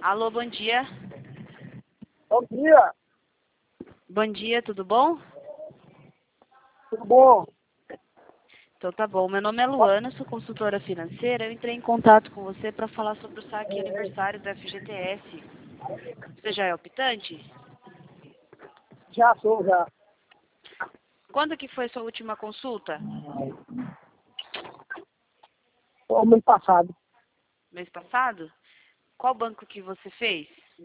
Alô, bom dia. Bom dia, Bom dia, tudo bom? tudo bom? Então tá bom. Meu nome é Luana, sou consultora financeira. Eu entrei em contato com você para falar sobre o saque aniversário do FGTS. Você já é optante? Já sou, já. Quando que foi sua última consulta? O mês passado. Mês passado? Qual banco que você fez?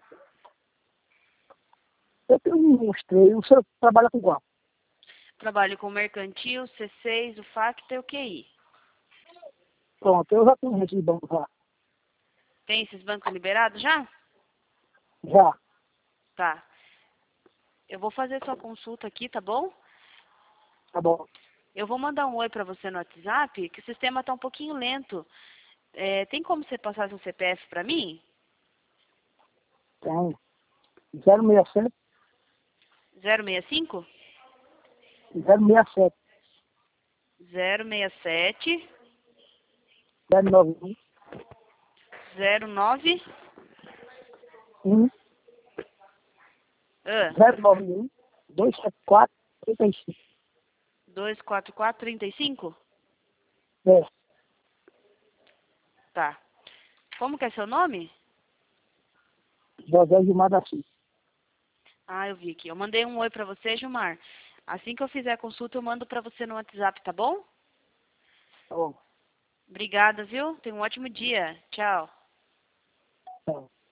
Eu tenho uns três. O senhor trabalha com qual? Trabalho com Mercantil, C6, o Facta e o QI. Pronto, eu já tenho gente de banco já. Tem esses bancos liberados já? Já. Tá. Eu vou fazer sua consulta aqui, tá bom? Tá bom. Eu vou mandar um oi para você no WhatsApp, que o sistema tá um pouquinho lento. Tem como você passar seu CPF para mim? Tem. 067 065 067 067 091 09 091 274 35. 244 35? É. Tá. Como que é seu nome? José Gilmar da Silva. Ah, eu vi aqui. Eu mandei um oi pra você, Gilmar. Assim que eu fizer a consulta, eu mando pra você no WhatsApp, tá bom? Tá bom. Obrigada, viu? Tenha um ótimo dia. Tchau. Tá bom.